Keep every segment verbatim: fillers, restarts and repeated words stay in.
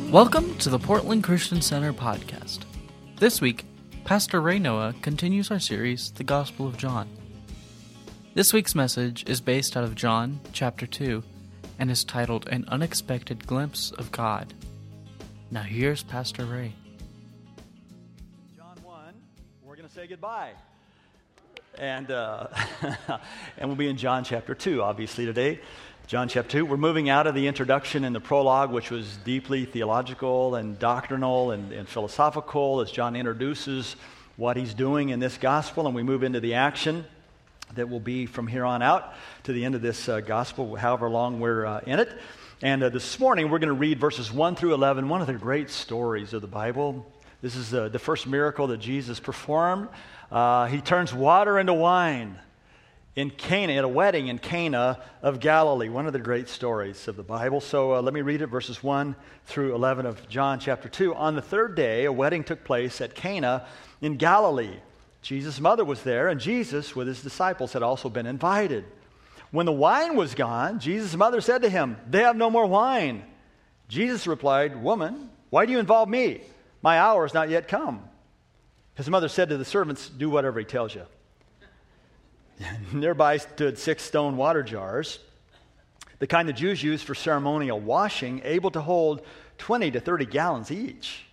Welcome to the Portland Christian Center podcast. This week, Pastor Ray Noah continues our series, The Gospel of John. This week's message is based out of John chapter two and is titled An Unexpected Glimpse of God. Now here's Pastor Ray. John one, we're going to say goodbye. And uh, and we'll be in John chapter two, obviously, today. John chapter two. We're moving out of the introduction and the prologue, which was deeply theological and doctrinal and, and philosophical, as John introduces what he's doing in this gospel, and we move into the action that will be from here on out to the end of this uh, gospel, however long we're uh, in it. And uh, this morning, we're going to read verses one through eleven, one of the great stories of the Bible. This is uh, the first miracle that Jesus performed. Uh, he turns water into wine in Cana, at a wedding in Cana of Galilee, one of the great stories of the Bible. So uh, let me read it, verses one through eleven of John chapter two. On the third day, a wedding took place at Cana in Galilee. Jesus' mother was there, and Jesus, with his disciples, had also been invited. When the wine was gone, Jesus' mother said to him, "They have no more wine." Jesus replied, "Woman, why do you involve me? My hour has not yet come." His mother said to the servants, "Do whatever he tells you." Nearby stood six stone water jars, the kind the Jews used for ceremonial washing, able to hold twenty to thirty gallons each.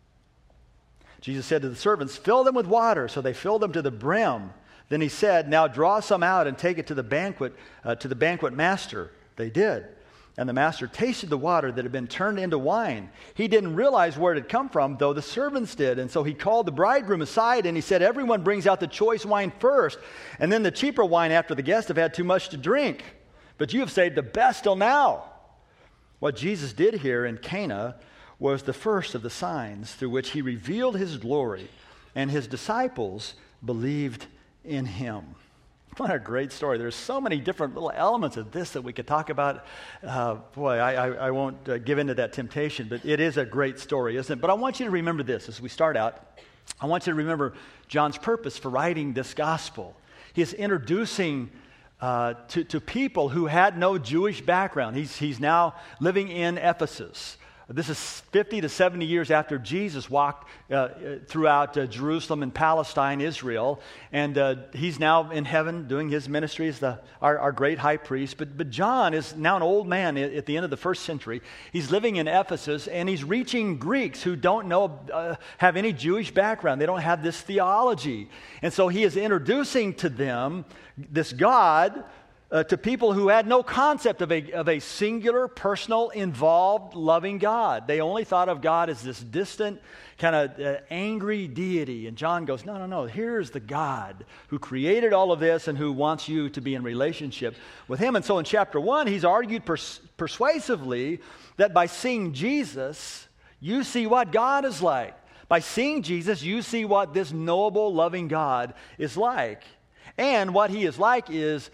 Jesus said to the servants, "Fill them with water." So they filled them to the brim. Then he said, "Now draw some out and take it to the banquet, uh, to the banquet master." They did. And the master tasted the water that had been turned into wine. He didn't realize where it had come from, though the servants did. And so he called the bridegroom aside and he said, "Everyone brings out the choice wine first, and then the cheaper wine after the guests have had too much to drink. But you have saved the best till now." What Jesus did here in Cana was the first of the signs through which he revealed his glory, and his disciples believed in him. What a great story. There's so many different little elements of this that we could talk about. Uh, boy, I, I, I won't uh, give into that temptation, but it is a great story, isn't it? But I want you to remember this as we start out. I want you to remember John's purpose for writing this gospel. He is introducing uh, to, to people who had no Jewish background. He's, he's now living in Ephesus. This is fifty to seventy years after Jesus walked uh, throughout uh, Jerusalem and Palestine, Israel, and uh, he's now in heaven doing his ministry as the, our, our great high priest. But, but John is now an old man at the end of the first century. He's living in Ephesus, and he's reaching Greeks who don't know, uh, have any Jewish background. They don't have this theology. And so he is introducing to them this God, Uh, to people who had no concept of a, of a singular, personal, involved, loving God. They only thought of God as this distant, kind of uh, angry deity. And John goes, no, no, no, here's the God who created all of this and who wants you to be in relationship with him. And so in chapter one, he's argued pers- persuasively that by seeing Jesus, you see what God is like. By seeing Jesus, you see what this knowable, loving God is like. And what he is like is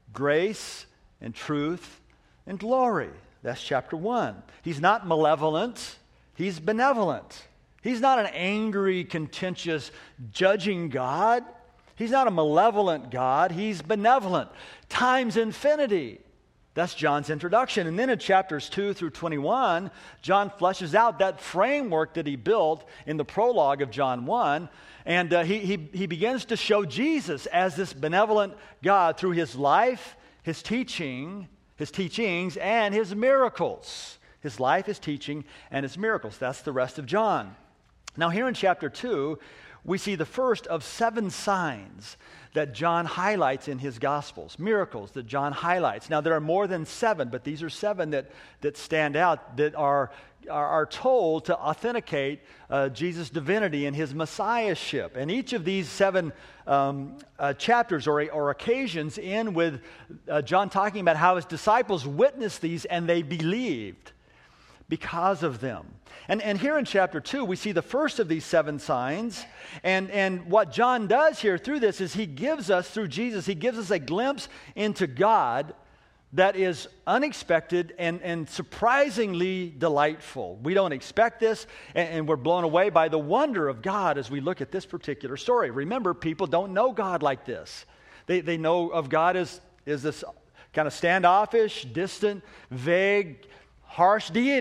grace and truth and glory. That's chapter one. He's not malevolent. He's benevolent. He's not an angry, contentious, judging God. He's not a malevolent God. He's benevolent. Times infinity. That's John's introduction. And then in chapters two through twenty-one, John fleshes out that framework that he built in the prologue of John one. And uh, he, he, he begins to show Jesus as this benevolent God through his life, his teaching, his teachings, and his miracles. His life, his teaching, and his miracles. That's the rest of John. Now here in chapter two, we see the first of seven signs that John highlights in his Gospels, miracles that John highlights. Now, there are more than seven, but these are seven that, that stand out, that are, are, are told to authenticate uh, Jesus' divinity and his messiahship. And each of these seven um, uh, chapters or, or occasions end with uh, John talking about how his disciples witnessed these and they believed because of them. And, and here in chapter two, we see the first of these seven signs. And, and what John does here through this is he gives us, through Jesus, he gives us a glimpse into God that is unexpected and, and surprisingly delightful. We don't expect this, and, and we're blown away by the wonder of God as we look at this particular story. Remember, people don't know God like this. They, they know of God as, as this kind of standoffish, distant, vague, harsh deity.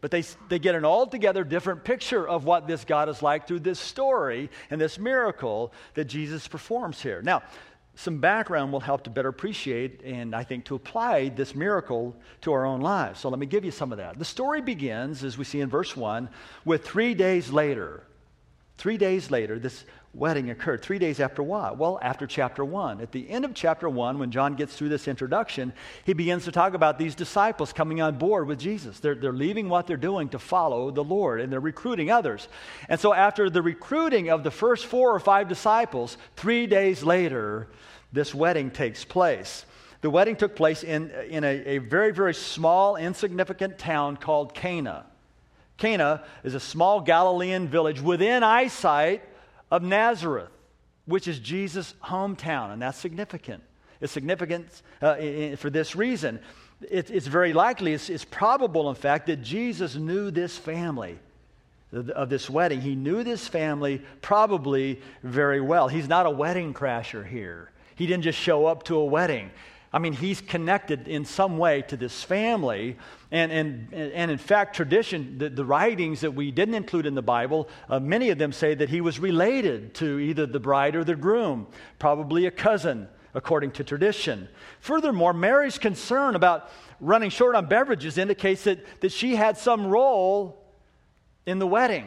But they, they get an altogether different picture of what this God is like through this story and this miracle that Jesus performs here. Now, some background will help to better appreciate and I think to apply this miracle to our own lives. So let me give you some of that. The story begins, as we see in verse one, with three days later. Three days later, this wedding occurred. Three days after what? Well, after chapter one. At the end of chapter one, when John gets through this introduction, he begins to talk about these disciples coming on board with Jesus. They're, they're leaving what they're doing to follow the Lord, and they're recruiting others. And so after the recruiting of the first four or five disciples, three days later, this wedding takes place. The wedding took place in, in a, a very, very small, insignificant town called Cana. Cana is a small Galilean village within eyesight of Nazareth, which is Jesus' hometown, and that's significant. It's significant uh, in, for this reason. It, it's very likely, it's, it's probable, in fact, that Jesus knew this family of this wedding. He knew this family probably very well. He's not a wedding crasher here. He didn't just show up to a wedding. I mean, he's connected in some way to this family. And, and, and in fact, tradition, the, the writings that we didn't include in the Bible, uh, many of them say that he was related to either the bride or the groom, probably a cousin, according to tradition. Furthermore, Mary's concern about running short on beverages indicates that, that she had some role in the wedding.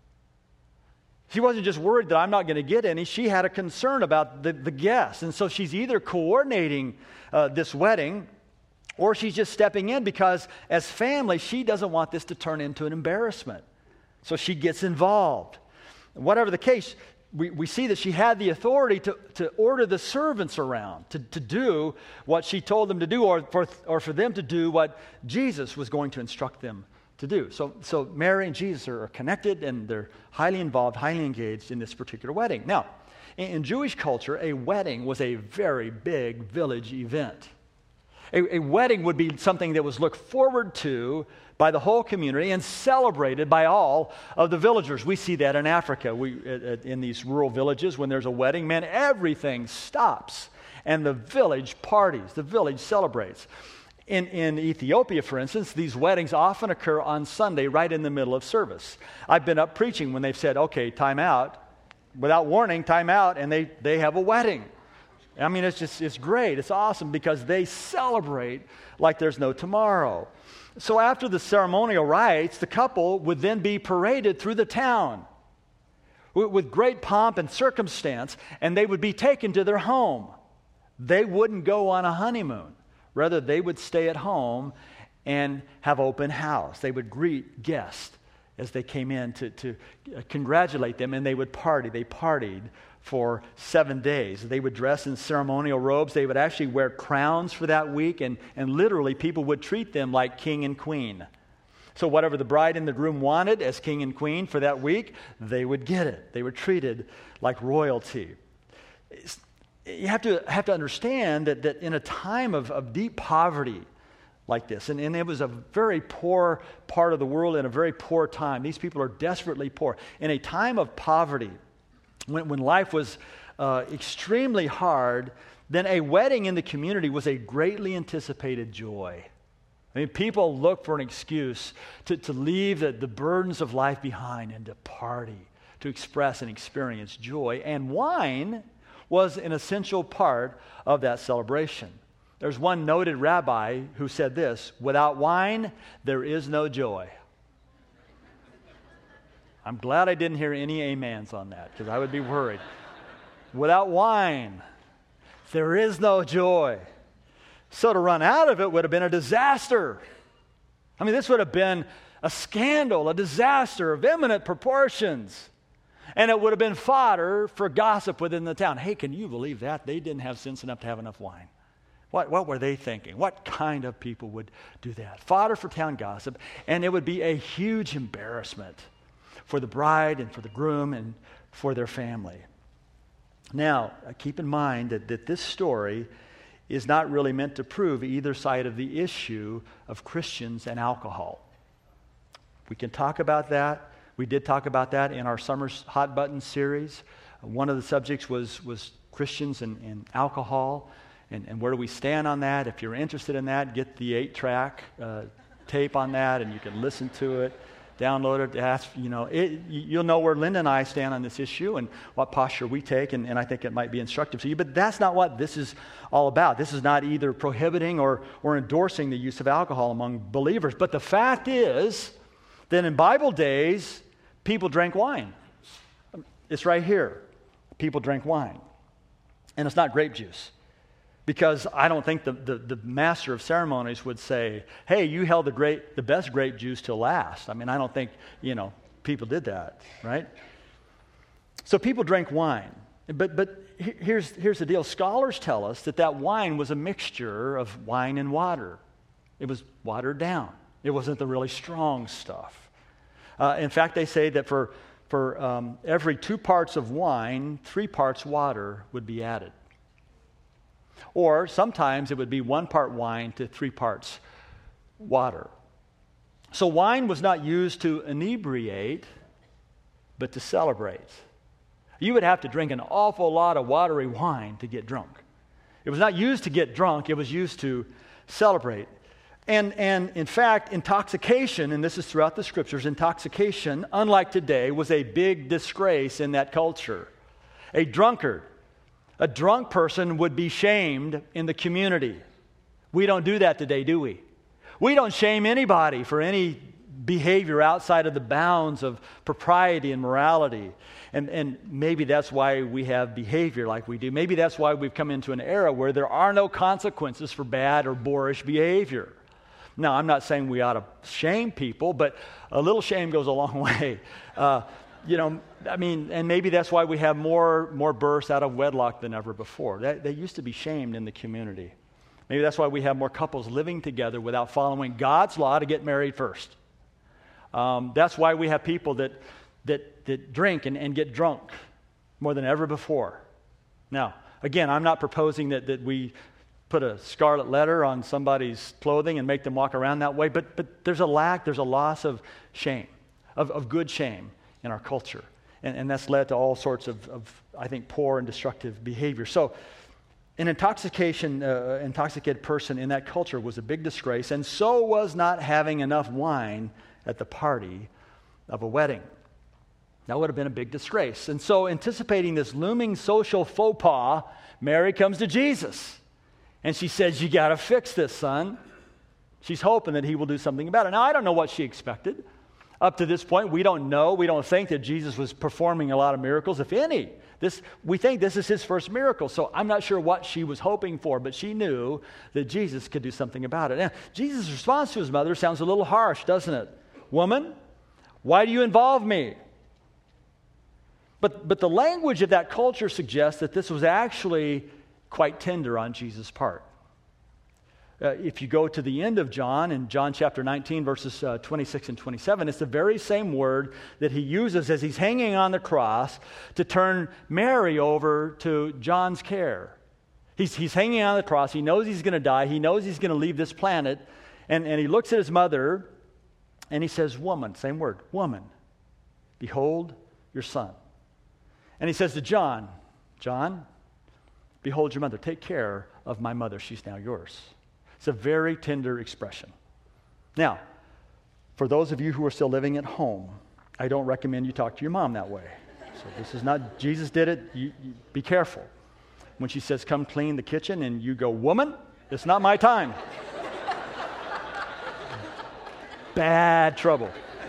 She wasn't just worried that I'm not going to get any. She had a concern about the, the guests. And so she's either coordinating uh, this wedding or she's just stepping in because as family, she doesn't want this to turn into an embarrassment. So she gets involved. Whatever the case, we, we see that she had the authority to, to order the servants around to, to do what she told them to do or for, or for them to do what Jesus was going to instruct them to do. So, so Mary and Jesus are connected and they're highly involved, highly engaged in this particular wedding. Now, in, in Jewish culture, a wedding was a very big village event. A, a wedding would be something that was looked forward to by the whole community and celebrated by all of the villagers. We see that in Africa. We, in these rural villages, when there's a wedding, man, everything stops and the village parties, the village celebrates. In, in Ethiopia, for instance, these weddings often occur on Sunday right in the middle of service. I've been up preaching when they've said, okay, time out. Without warning, time out, and they, they have a wedding. I mean, it's just, it's great. It's awesome because they celebrate like there's no tomorrow. So after the ceremonial rites, the couple would then be paraded through the town with, with great pomp and circumstance, and they would be taken to their home. They wouldn't go on a honeymoon. Rather, they would stay at home and have open house. They would greet guests as they came in to, to congratulate them, and they would party. They partied for seven days. They would dress in ceremonial robes. They would actually wear crowns for that week, and, and literally people would treat them like king and queen. So whatever the bride and the groom wanted as king and queen for that week, they would get it. They were treated like royalty. It's, You have to have to understand that, that in a time of, of deep poverty like this, and, and it was a very poor part of the world in a very poor time. These people are desperately poor. In a time of poverty, when, when life was uh, extremely hard, then a wedding in the community was a greatly anticipated joy. I mean, people look for an excuse to, to leave the, the burdens of life behind and to party, to express and experience joy. And wine was an essential part of that celebration. There's one noted rabbi who said this, without wine, there is no joy. I'm glad I didn't hear any amens on that, because I would be worried. Without wine, there is no joy. So to run out of it would have been a disaster. I mean, this would have been a scandal, a disaster of imminent proportions. And it would have been fodder for gossip within the town. Hey, can you believe that? They didn't have sense enough to have enough wine. What, what were they thinking? What kind of people would do that? Fodder for town gossip. And it would be a huge embarrassment for the bride and for the groom and for their family. Now, keep in mind that, that this story is not really meant to prove either side of the issue of Christians and alcohol. We can talk about that. We did talk about that in our Summer Hot Button series. One of the subjects was, was Christians and, and alcohol, and, and where do we stand on that? If you're interested in that, get the eight-track uh, tape on that, and you can listen to it, download it, ask, you know, it, you'll know where Linda and I stand on this issue and what posture we take, and, and I think it might be instructive to you. But that's not what this is all about. This is not either prohibiting or, or endorsing the use of alcohol among believers. But the fact is that in Bible days, people drank wine. It's right here. People drank wine. And it's not grape juice. Because I don't think the, the, the master of ceremonies would say, hey, you held the great, the best grape juice till last. I mean, I don't think, you know, people did that, right? So people drank wine. But but here's, here's the deal. Scholars tell us that that wine was a mixture of wine and water. It was watered down. It wasn't the really strong stuff. Uh, in fact, they say that for, for um, every two parts of wine, three parts water would be added. Or sometimes it would be one part wine to three parts water. So wine was not used to inebriate, but to celebrate. You would have to drink an awful lot of watery wine to get drunk. It was not used to get drunk, it was used to celebrate. And, and in fact, intoxication, and this is throughout the scriptures, intoxication, unlike today, was a big disgrace in that culture. A drunkard, a drunk person would be shamed in the community. We don't do that today, do we? We don't shame anybody for any behavior outside of the bounds of propriety and morality. And, and maybe that's why we have behavior like we do. Maybe that's why we've come into an era where there are no consequences for bad or boorish behavior. Now, I'm not saying we ought to shame people, but a little shame goes a long way. Uh, you know, I mean, and maybe that's why we have more more births out of wedlock than ever before. They, they used to be shamed in the community. Maybe that's why we have more couples living together without following God's law to get married first. Um, that's why we have people that that that drink and, and get drunk more than ever before. Now, again, I'm not proposing that that we put a scarlet letter on somebody's clothing and make them walk around that way, but but there's a lack, there's a loss of shame, of, of good shame in our culture. And, and that's led to all sorts of, of, I think, poor and destructive behavior. So an intoxication, uh, intoxicated person in that culture was a big disgrace, and so was not having enough wine at the party of a wedding. That would have been a big disgrace. And so, anticipating this looming social faux pas, Mary comes to Jesus. And she says, you got to fix this, son. She's hoping that he will do something about it. Now, I don't know what she expected. Up to this point, we don't know. We don't think that Jesus was performing a lot of miracles, if any. This, we think this is his first miracle. So I'm not sure what she was hoping for, but she knew that Jesus could do something about it. Now, Jesus' response to his mother sounds a little harsh, doesn't it? Woman, why do you involve me? But, but the language of that culture suggests that this was actually quite tender on Jesus' part. Uh, if you go to the end of John, in John chapter nineteen, verses uh, twenty-six and twenty-seven, it's the very same word that he uses as he's hanging on the cross to turn Mary over to John's care. He's, he's hanging on the cross. He knows he's going to die. He knows he's going to leave this planet. And, and he looks at his mother and he says, woman, same word, woman, behold your son. And he says to John, John, behold your mother. Take care of my mother. She's now yours. It's a very tender expression. Now, for those of you who are still living at home, I don't recommend you talk to your mom that way. So this is not, Jesus did it. You, you, be careful. When she says, come clean the kitchen, and you go, woman, it's not my time. Bad trouble.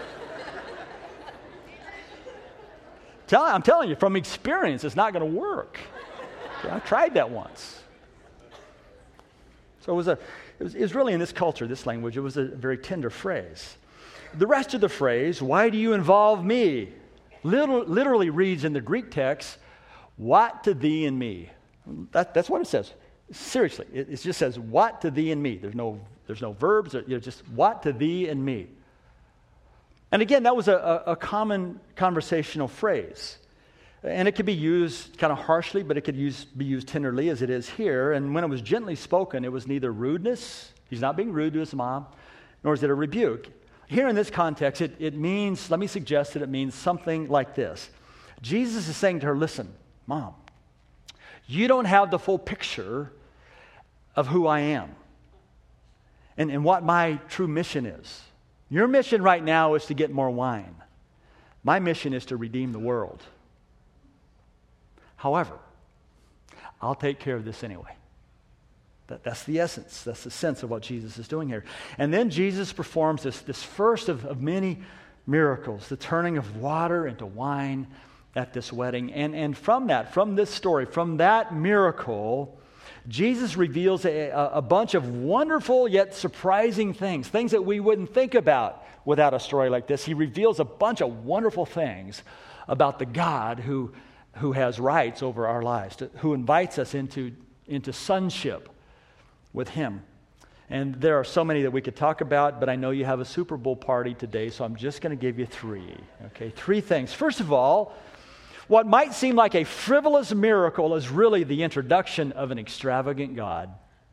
Tell, I'm telling you, from experience, it's not going to work. Okay, I tried that once. So it was, a, it, was, it was really in this culture, this language, it was a very tender phrase. The rest of the phrase, why do you involve me, Liter- literally reads in the Greek text, what to thee and me. That, that's what it says. Seriously, it, it just says, what to thee and me. There's no, there's no verbs, you know, just what to thee and me. And again, that was a, a, a common conversational phrase. And it could be used kind of harshly, but it could use, be used tenderly as it is here. And when it was gently spoken, it was neither rudeness, he's not being rude to his mom, nor is it a rebuke. Here in this context, it, it means, let me suggest that it means something like this. Jesus is saying to her, listen, Mom, you don't have the full picture of who I am. and, and what my true mission is. Your mission right now is to get more wine. My mission is to redeem the world. However, I'll take care of this anyway. That, that's the essence. That's the sense of what Jesus is doing here. And then Jesus performs this, this first of, of many miracles, the turning of water into wine at this wedding. And, and from that, from this story, from that miracle, Jesus reveals a, a bunch of wonderful yet surprising things, things that we wouldn't think about without a story like this. He reveals a bunch of wonderful things about the God who, who has rights over our lives, to, who invites us into, into sonship with Him. And there are so many that we could talk about, but I know you have a Super Bowl party today, so I'm just going to give you three. Okay, three things. First of all, what might seem like a frivolous miracle is really the introduction of an extravagant God.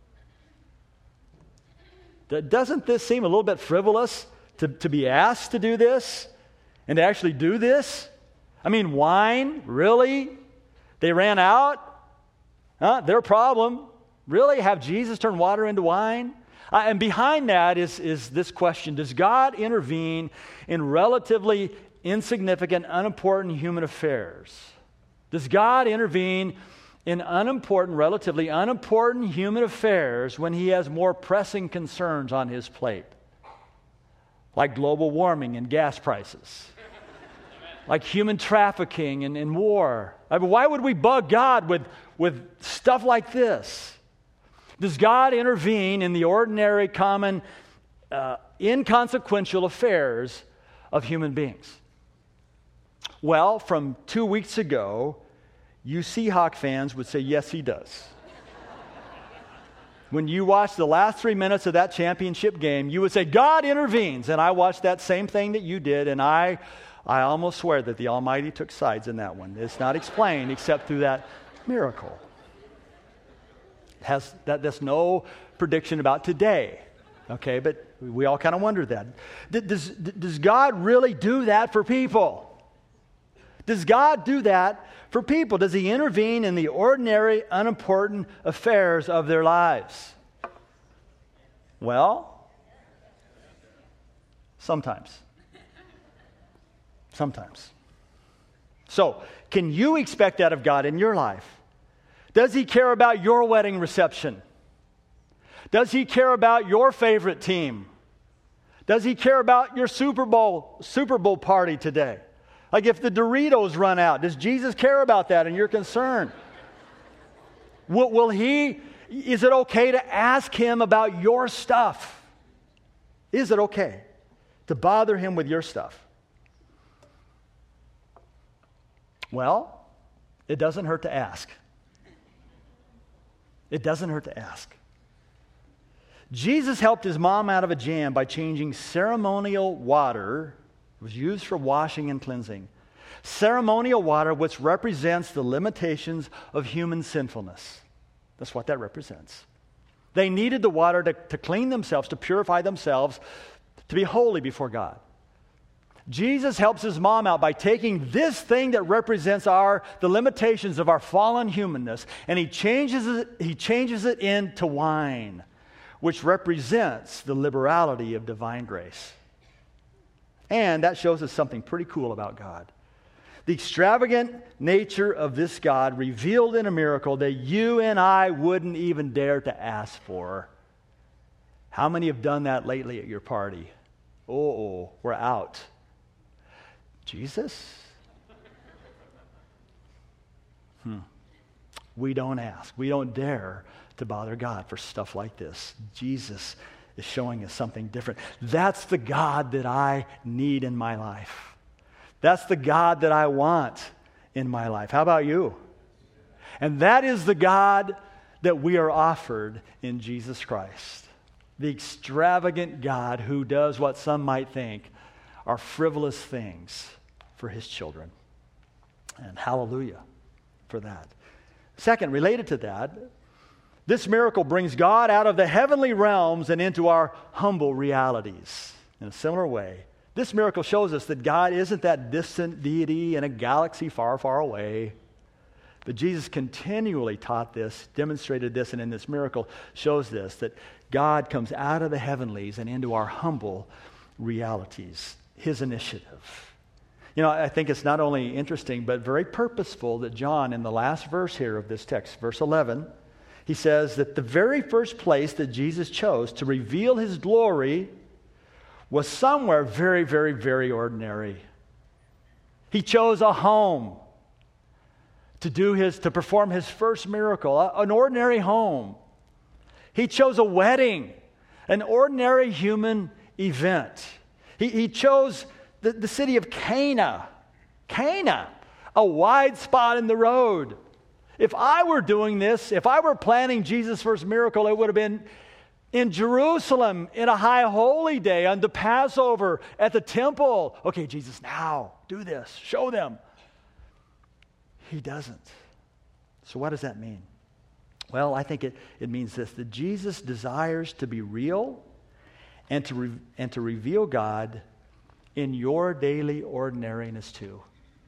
Doesn't this seem a little bit frivolous to, to be asked to do this and to actually do this? I mean, wine? Really? They ran out? Huh? Their problem. Really? Have Jesus turn water into wine? Uh, and behind that is, is this question: does God intervene in relatively insignificant, unimportant human affairs? Does God intervene in unimportant, relatively unimportant human affairs when He has more pressing concerns on His plate? Like global warming and gas prices. Like human trafficking and, and war. I mean, why would we bug God with, with stuff like this? Does God intervene in the ordinary, common, uh, inconsequential affairs of human beings? Well, from two weeks ago, you Seahawk fans would say, yes, He does. When you watched the last three minutes of that championship game, you would say, God intervenes. And I watched that same thing that you did, and I, I almost swear that the Almighty took sides in that one. It's not explained except through that miracle. Has that, There's no prediction about today. Okay, but we all kind of wonder that. Does, does God really do that for people? Does God do that for people? Does He intervene in the ordinary, unimportant affairs of their lives? Well, sometimes. Sometimes. So, can you expect that of God in your life? Does He care about your wedding reception? Does He care about your favorite team? Does He care about your Super Bowl, Super Bowl party today? Like if the Doritos run out, does Jesus care about that and you're concerned? Will, will He, is it okay to ask Him about your stuff? Is it okay to bother Him with your stuff? Well, it doesn't hurt to ask. It doesn't hurt to ask. Jesus helped His mom out of a jam by changing ceremonial water. It was used for washing and cleansing. Ceremonial water, which represents the limitations of human sinfulness. That's what that represents. They needed the water to, to clean themselves, to purify themselves, to be holy before God. Jesus helps His mom out by taking this thing that represents our the limitations of our fallen humanness, and He changes it, he changes it into wine, which represents the liberality of divine grace. And that shows us something pretty cool about God. The extravagant nature of this God revealed in a miracle that you and I wouldn't even dare to ask for. How many have done that lately at your party? Oh, we're out. Jesus? Hmm. We don't ask. We don't dare to bother God for stuff like this. Jesus is showing us something different. That's the God that I need in my life. That's the God that I want in my life. How about you? And that is the God that we are offered in Jesus Christ. The extravagant God who does what some might think are frivolous things for His children. And hallelujah for that. Second, related to that, this miracle brings God out of the heavenly realms and into our humble realities. In a similar way, this miracle shows us that God isn't that distant deity in a galaxy far, far away. But Jesus continually taught this, demonstrated this, and in this miracle shows this, that God comes out of the heavenlies and into our humble realities, his initiative. You know, I think it's not only interesting, but very purposeful that John, in the last verse here of this text, verse eleven, he says that the very first place that Jesus chose to reveal his glory was somewhere very, very, very ordinary. He chose a home to do his, to perform his first miracle, an ordinary home. He chose a wedding, an ordinary human event. He, he chose the, the city of Cana, Cana, a wide spot in the road. If I were doing this, if I were planning Jesus' first miracle, it would have been in Jerusalem, in a high holy day, on the Passover, at the temple. Okay, Jesus, now, do this. Show them. He doesn't. So what does that mean? Well, I think it, it means this, that Jesus desires to be real and to, re, and to reveal God in your daily ordinariness too.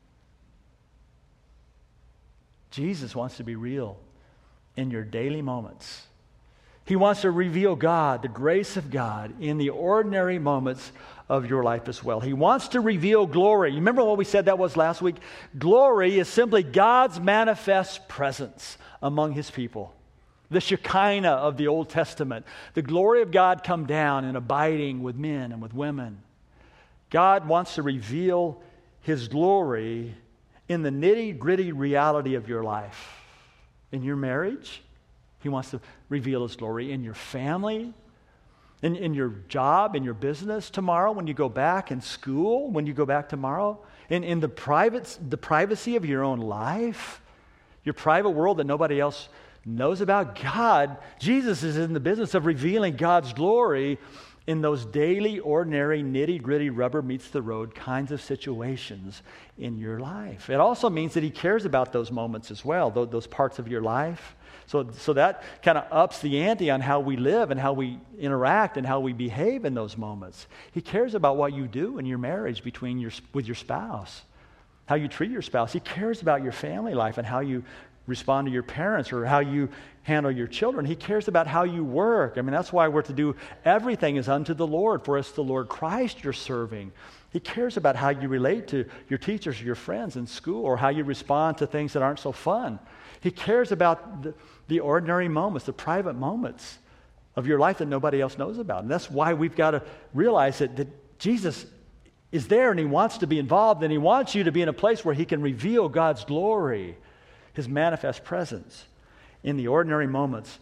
Jesus wants to be real in your daily moments. He wants to reveal God, the grace of God, in the ordinary moments of your life as well. He wants to reveal glory. You remember what we said that was last week? Glory is simply God's manifest presence among his people. The Shekinah of the Old Testament. The glory of God come down and abiding with men and with women. God wants to reveal his glory in the nitty-gritty reality of your life. In your marriage, he wants to reveal his glory. In your family, in, in your job, in your business tomorrow, when you go back in school, when you go back tomorrow, in, in the private, the privacy of your own life, your private world that nobody else knows about. God, Jesus is in the business of revealing God's glory in those daily, ordinary, nitty-gritty, rubber meets the road kinds of situations in your life. It also means that he cares about those moments as well, those parts of your life. So, so that kind of ups the ante on how we live and how we interact and how we behave in those moments. He cares about what you do in your marriage between your, with your spouse, how you treat your spouse. He cares about your family life and how you respond to your parents or how you handle your children. He cares about how you work. I mean, that's why we're to do everything is unto the Lord, for it's the Lord Christ you're serving. He cares about how you relate to your teachers or your friends in school or how you respond to things that aren't so fun. He cares about the, the ordinary moments, the private moments of your life that nobody else knows about. And that's why we've got to realize that, that Jesus is there and he wants to be involved and he wants you to be in a place where he can reveal God's glory, his manifest presence in the ordinary moments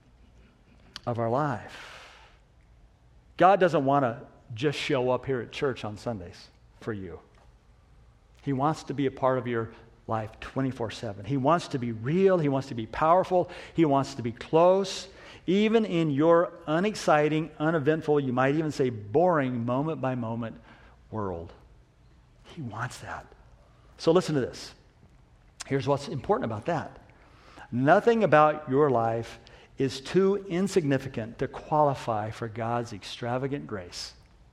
of our life. God doesn't want to just show up here at church on Sundays for you. He wants to be a part of your life twenty-four seven. He wants to be real. He wants to be powerful. He wants to be close. Even in your unexciting, uneventful, you might even say boring, moment by moment world. He wants that. So listen to this. Here's what's important about that. Nothing about your life is too insignificant to qualify for God's extravagant grace.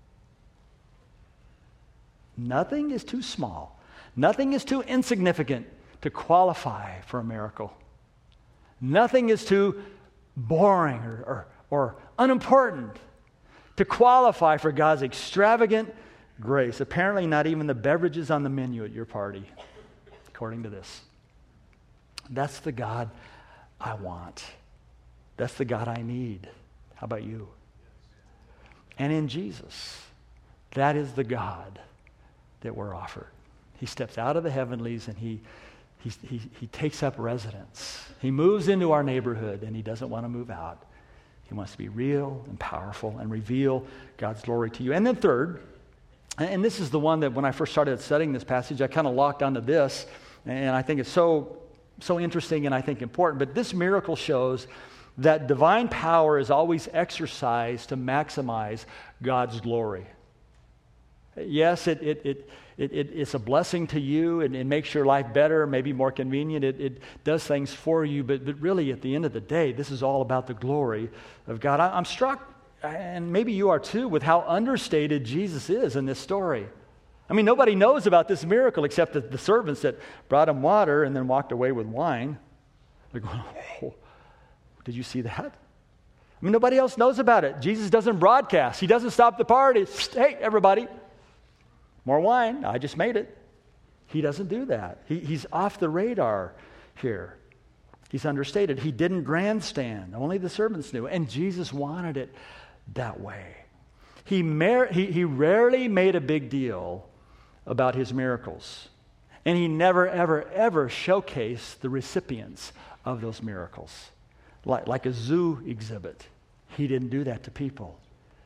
Nothing is too small. Nothing is too insignificant to qualify for a miracle. Nothing is too boring or, or, or unimportant to qualify for God's extravagant grace. Apparently not even the beverages on the menu at your party, according to this. That's the God I want. That's the God I need. How about you? And in Jesus, that is the God that we're offered. He steps out of the heavenlies and he, he, he, he takes up residence. He moves into our neighborhood and he doesn't want to move out. He wants to be real and powerful and reveal God's glory to you. And then third, and this is the one that when I first started studying this passage, I kind of locked onto this, and I think it's so So interesting and I think important. But this miracle shows that divine power is always exercised to maximize God's glory. Yes, it, it, it, it, it it's a blessing to you and it makes your life better, maybe more convenient. It, it does things for you. But, but really, at the end of the day, this is all about the glory of God. I, I'm struck, and maybe you are too, with how understated Jesus is in this story. I mean, nobody knows about this miracle except the, the servants that brought him water and then walked away with wine. They're going, oh, did you see that? I I mean, nobody else knows about it. Jesus doesn't broadcast. He doesn't stop the party. Hey, everybody, more wine. I just made it. He doesn't do that. He, he's off the radar here. He's understated. He didn't grandstand. Only the servants knew. And Jesus wanted it that way. He, mer- he, he rarely made a big deal about his miracles. And he never, ever, ever showcased the recipients of those miracles. Like, like a zoo exhibit. He didn't do that to people.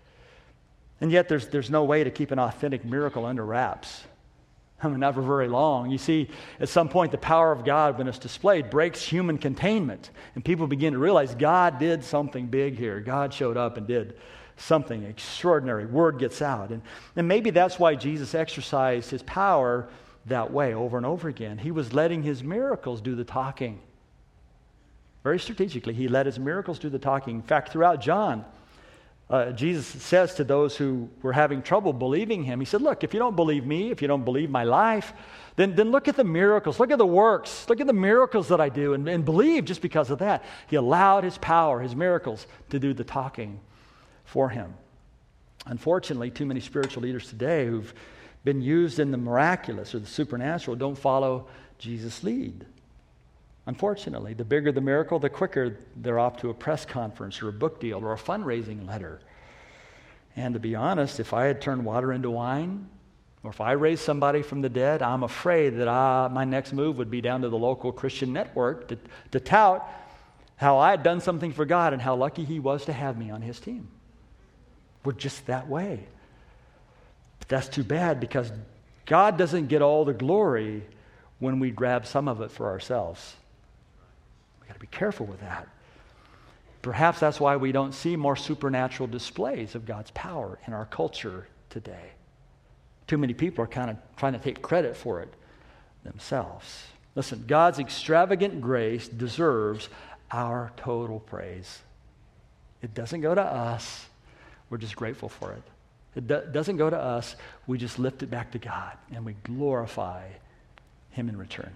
And yet there's, there's no way to keep an authentic miracle under wraps. I mean, not for very long. You see, at some point, the power of God, when it's displayed, breaks human containment. And people begin to realize God did something big here. God showed up and did something extraordinary. Word gets out. And, and maybe that's why Jesus exercised his power that way over and over again. He was letting his miracles do the talking. Very strategically, he let his miracles do the talking. In fact, throughout John, uh, Jesus says to those who were having trouble believing him, he said, look, if you don't believe me, if you don't believe my life, then, then look at the miracles, look at the works, look at the miracles that I do, and, and believe just because of that. He allowed his power, his miracles, to do the talking for him. Unfortunately, too many spiritual leaders today who've been used in the miraculous or the supernatural don't follow Jesus' lead. Unfortunately, the bigger the miracle, the quicker they're off to a press conference or a book deal or a fundraising letter. And to be honest, if I had turned water into wine, or if I raised somebody from the dead, I'm afraid that I, my next move would be down to the local Christian network to, to tout how I had done something for God and how lucky he was to have me on his team. We're just that way. But that's too bad, because God doesn't get all the glory when we grab some of it for ourselves. We've got to be careful with that. Perhaps that's why we don't see more supernatural displays of God's power in our culture today. Too many people are kind of trying to take credit for it themselves. Listen, God's extravagant grace deserves our total praise. It doesn't go to us. We're just grateful for it. It do- doesn't go to us. We just lift it back to God, and we glorify him in return.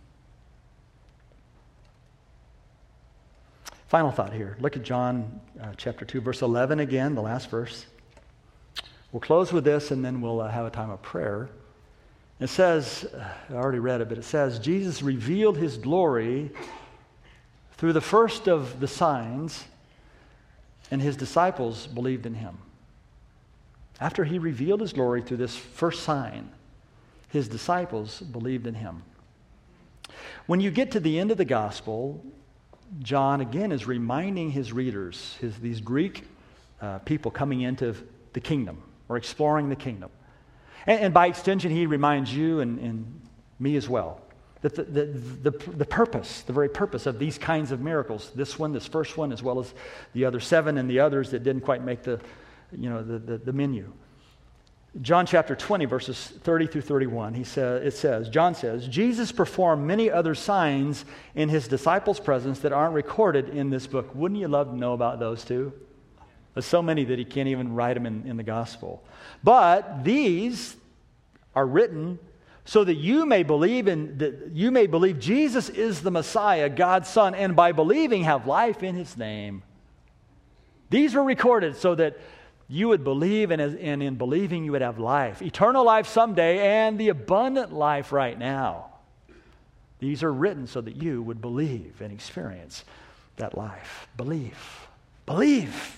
Final thought here. Look at John uh, chapter two, verse eleven again, the last verse. We'll close with this, and then we'll uh, have a time of prayer. It says, uh, I already read it, but it says, Jesus revealed his glory through the first of the signs, and his disciples believed in him. After he revealed his glory through this first sign, his disciples believed in him. When you get to the end of the gospel, John again is reminding his readers, his, these Greek uh, people coming into the kingdom or exploring the kingdom. And, and by extension, he reminds you and, and me as well that the, the, the, the purpose, the very purpose of these kinds of miracles, this one, this first one, as well as the other seven and the others that didn't quite make the, you know, the, the, the menu. John chapter twenty, verses thirty through thirty-one, he says, it says, John says, Jesus performed many other signs in his disciples' presence that aren't recorded in this book. Wouldn't you love to know about those too? There's so many that he can't even write them in, in the gospel. But these are written so that you may believe in that you may believe Jesus is the Messiah, God's Son, and by believing have life in his name. These were recorded so that you would believe, and, as, and in believing you would have life, eternal life someday, and the abundant life right now. These are written so that you would believe and experience that life. Believe. Believe.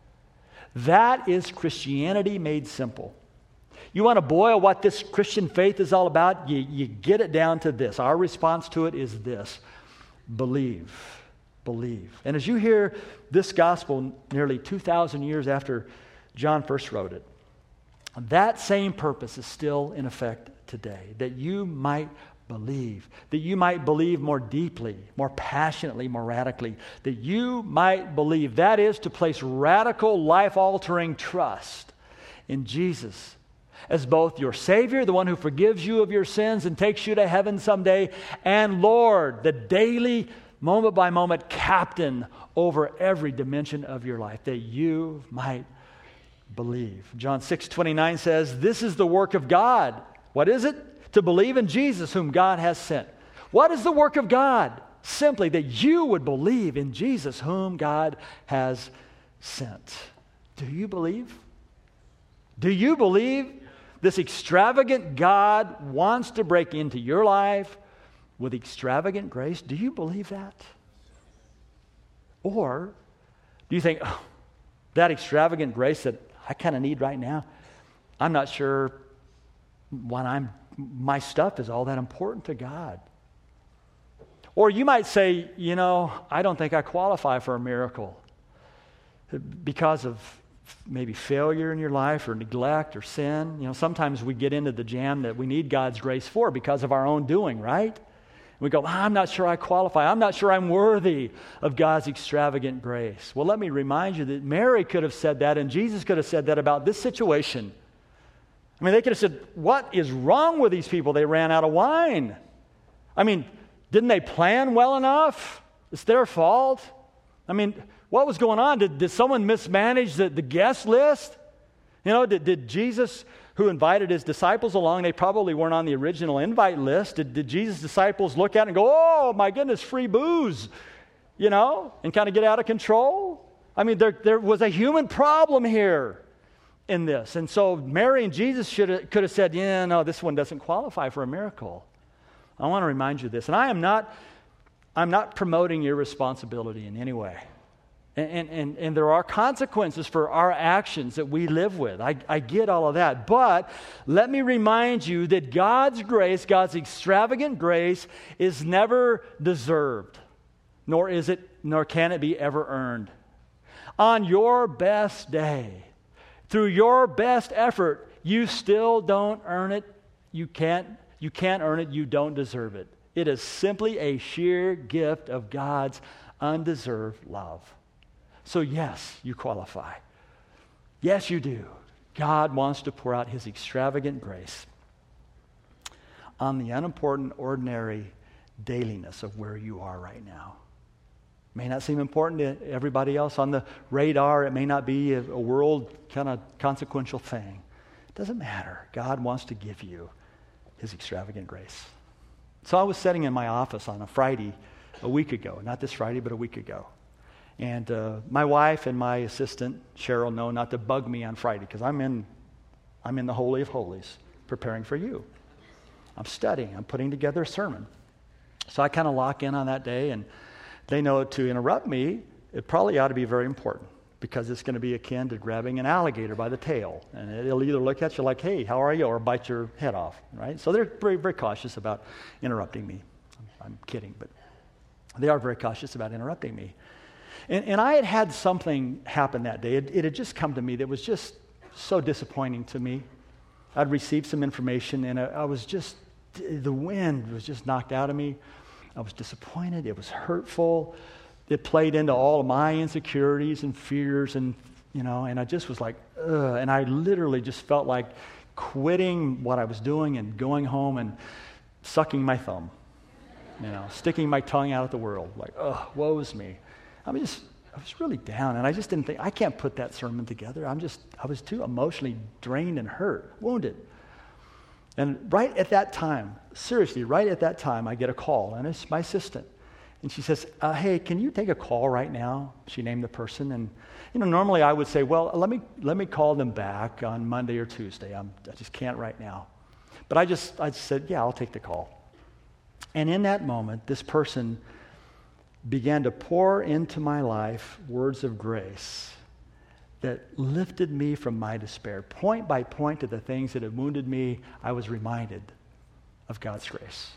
That is Christianity made simple. You want to boil what this Christian faith is all about? You, you get it down to this. Our response to it is this. Believe. Believe. And as you hear this gospel nearly two thousand years after John first wrote it, that same purpose is still in effect today, that you might believe, that you might believe more deeply, more passionately, more radically, that you might believe. That is to place radical, life-altering trust in Jesus as both your Savior, the one who forgives you of your sins and takes you to heaven someday, and Lord, the daily, moment-by-moment captain over every dimension of your life, that you might believe. John six twenty-nine says, this is the work of God. What is it? To believe in Jesus, whom God has sent. What is the work of God? Simply that you would believe in Jesus, whom God has sent. Do you believe? Do you believe this extravagant God wants to break into your life with extravagant grace? Do you believe that? Or do you think, oh, that extravagant grace that I kind of need right now, I'm not sure when I'm, my stuff is all that important to God. Or you might say, you know, I don't think I qualify for a miracle because of maybe failure in your life or neglect or sin. You know, sometimes we get into the jam that we need God's grace for because of our own doing, right? We go, I'm not sure I qualify. I'm not sure I'm worthy of God's extravagant grace. Well, let me remind you that Mary could have said that and Jesus could have said that about this situation. I mean, they could have said, what is wrong with these people? They ran out of wine. I mean, didn't they plan well enough? It's their fault. I mean, what was going on? Did, did someone mismanage the, the guest list? You know, did, did Jesus, who invited his disciples along, they probably weren't on the original invite list. Did, did Jesus' disciples look at it and go, oh, my goodness, free booze, you know, and kind of get out of control? I mean, there, there was a human problem here in this. And so Mary and Jesus should have, could have said, yeah, no, this one doesn't qualify for a miracle. I want to remind you of this. And I am not, I'm not promoting irresponsibility in any way. And, and, and there are consequences for our actions that we live with. I, I get all of that. But let me remind you that God's grace, God's extravagant grace, is never deserved, nor is it, nor can it be ever earned. On your best day, through your best effort, you still don't earn it. You can't, you can't earn it. You don't deserve it. It is simply a sheer gift of God's undeserved love. So yes, you qualify. Yes, you do. God wants to pour out his extravagant grace on the unimportant, ordinary dailiness of where you are right now. It may not seem important to everybody else on the radar. It may not be a, a world kind of consequential thing. It doesn't matter. God wants to give you his extravagant grace. So I was sitting in my office on a Friday a week ago. Not this Friday, but a week ago. And uh, my wife and my assistant, Cheryl, know not to bug me on Friday because I'm in, I'm in the Holy of Holies preparing for you. I'm studying. I'm putting together a sermon. So I kind of lock in on that day, and they know to interrupt me, it probably ought to be very important because it's going to be akin to grabbing an alligator by the tail. And it'll either look at you like, hey, how are you, or bite your head off, right? So they're very, very cautious about interrupting me. I'm kidding, but they are very cautious about interrupting me. And, and I had had something happen that day. It, it had just come to me that was just so disappointing to me. I'd received some information, and I, I was just, the wind was just knocked out of me. I was disappointed. It was hurtful. It played into all of my insecurities and fears, and, you know, and I just was like, ugh. And I literally just felt like quitting what I was doing and going home and sucking my thumb, you know, sticking my tongue out at the world. Like, ugh, woe is me. I mean, just, I was really down, and I just didn't think, I can't put that sermon together. I'm just, I was too emotionally drained and hurt, wounded. And right at that time, seriously, right at that time, I get a call, and it's my assistant. And she says, uh, hey, can you take a call right now? She named the person, and, you know, normally I would say, well, let me let me call them back on Monday or Tuesday. I'm, I just can't right now. But I just, I just said, yeah, I'll take the call. And in that moment, this person began to pour into my life words of grace that lifted me from my despair. Point by point to the things that had wounded me, I was reminded of God's grace.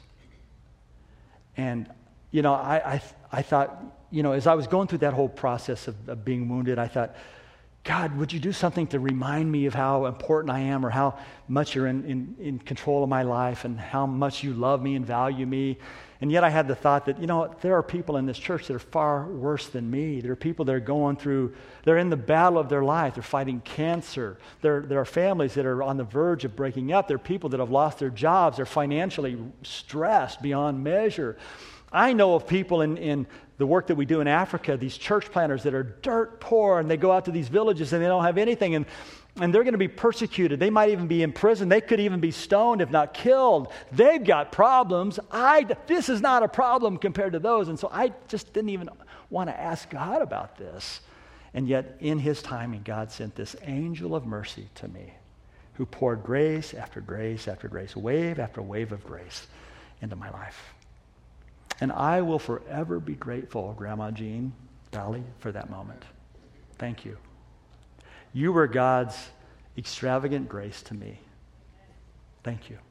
And, you know, I, I, I thought, you know, as I was going through that whole process of, of being wounded, I thought, God, would you do something to remind me of how important I am, or how much you're in, in, in control of my life, and how much you love me and value me. And yet I had the thought that, you know, there are people in this church that are far worse than me. There are people that are going through, they're in the battle of their life. They're fighting cancer. There, there are families that are on the verge of breaking up. There are people that have lost their jobs. They're financially stressed beyond measure. I know of people in, in the work that we do in Africa, these church planters that are dirt poor, and they go out to these villages and they don't have anything, and, and they're going to be persecuted. They might even be in prison. They could even be stoned, if not killed. They've got problems. I, this is not a problem compared to those. And so I just didn't even want to ask God about this. And yet, in his timing, God sent this angel of mercy to me who poured grace after grace after grace, wave after wave of grace into my life. And I will forever be grateful, Grandma Jean Dolly, for that moment. Thank you. You were God's extravagant grace to me. Thank you.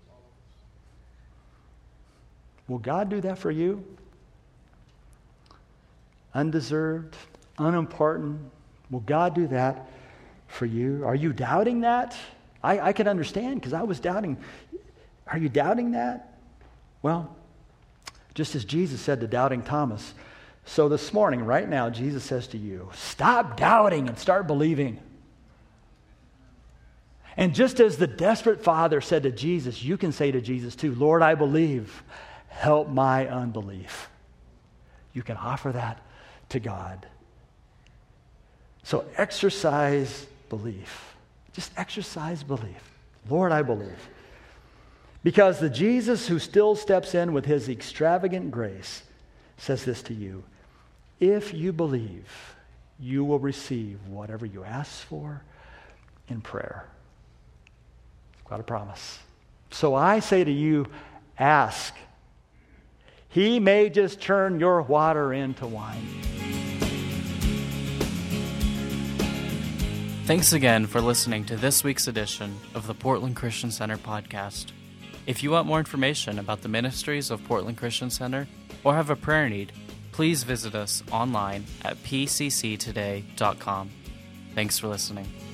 Will God do that for you? Undeserved, unimportant. Will God do that for you? Are you doubting that? I, I can understand because I was doubting. Are you doubting that? Well, just as Jesus said to doubting Thomas, so this morning, right now, Jesus says to you, stop doubting and start believing. And just as the desperate father said to Jesus, you can say to Jesus too, Lord, I believe, help my unbelief. You can offer that to God. So exercise belief. Just exercise belief. Lord, I believe. Because the Jesus who still steps in with his extravagant grace says this to you, if you believe, you will receive whatever you ask for in prayer. Got a promise. So I say to you, ask. He may just turn your water into wine. Thanks again for listening to this week's edition of the Portland Christian Center podcast. If you want more information about the ministries of Portland Christian Center or have a prayer need, please visit us online at p c c today dot com. Thanks for listening.